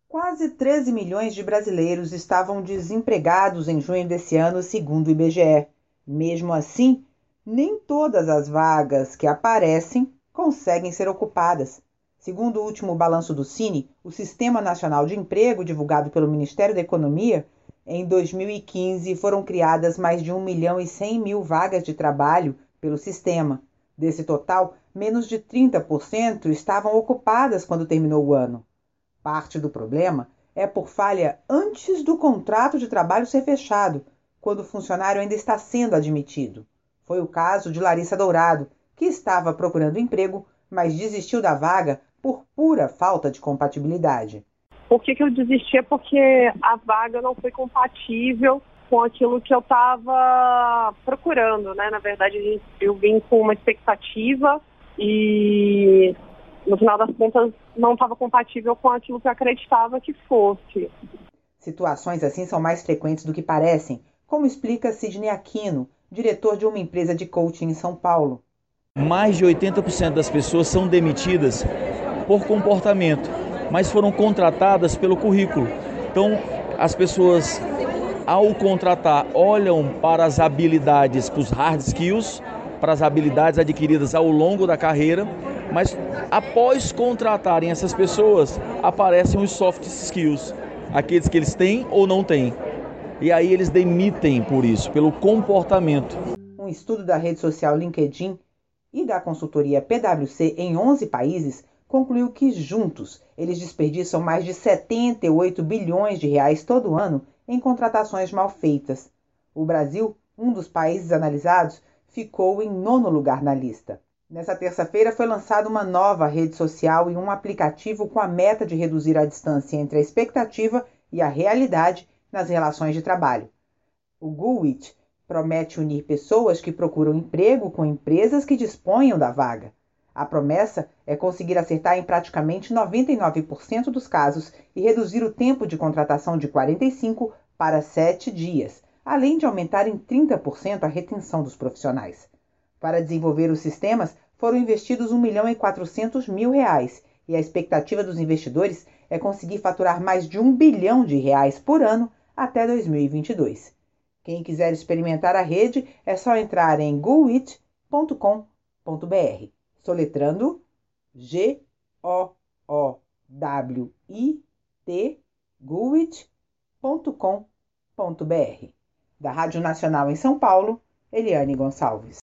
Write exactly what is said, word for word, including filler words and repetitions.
Quase treze milhões de brasileiros estavam desempregados em junho desse ano, segundo o I B G E. Mesmo assim, nem todas as vagas que aparecem conseguem ser ocupadas. Segundo o último balanço do Cine, o Sistema Nacional de Emprego, divulgado pelo Ministério da Economia, em dois mil e quinze foram criadas mais de um milhão e cem mil vagas de trabalho pelo sistema. Desse total, menos de trinta por cento estavam ocupadas quando terminou o ano. Parte do problema é por falha antes do contrato de trabalho ser fechado, quando o funcionário ainda está sendo admitido. Foi o caso de Larissa Dourado, que estava procurando emprego, mas desistiu da vaga por pura falta de compatibilidade. Por que que eu desisti? É porque a vaga não foi compatível com aquilo que eu estava procurando, né? Na verdade, eu vim com uma expectativa e, no final das contas, não estava compatível com aquilo que eu acreditava que fosse. Situações assim são mais frequentes do que parecem, como explica Sidney Aquino, diretor de uma empresa de coaching em São Paulo. Mais de oitenta por cento das pessoas são demitidas por comportamento, mas foram contratadas pelo currículo. Então, as pessoas, ao contratar, olham para as habilidades, para os hard skills, para as habilidades adquiridas ao longo da carreira, mas após contratarem essas pessoas, aparecem os soft skills, aqueles que eles têm ou não têm. E aí eles demitem por isso, pelo comportamento. Um estudo da rede social LinkedIn e da consultoria P W C em onze países concluiu que juntos eles desperdiçam mais de setenta e oito bilhões de reais todo ano em contratações mal feitas. O Brasil, um dos países analisados, ficou em nono lugar na lista. Nessa terça-feira foi lançada uma nova rede social e um aplicativo com a meta de reduzir a distância entre a expectativa e a realidade nas relações de trabalho. O Gooit promete unir pessoas que procuram emprego com empresas que disponham da vaga. A promessa é conseguir acertar em praticamente noventa e nove por cento dos casos e reduzir o tempo de contratação de quarenta e cinco para sete dias, além de aumentar em trinta por cento a retenção dos profissionais. Para desenvolver os sistemas, foram investidos um milhão e quatrocentos mil reais e a expectativa dos investidores é conseguir faturar mais de um bilhão de reais por ano até dois mil e vinte e dois. Quem quiser experimentar a rede é só entrar em gooit ponto com ponto b r, soletrando G O O W I T, gooit ponto com ponto b r. Da Rádio Nacional em São Paulo, Eliane Gonçalves.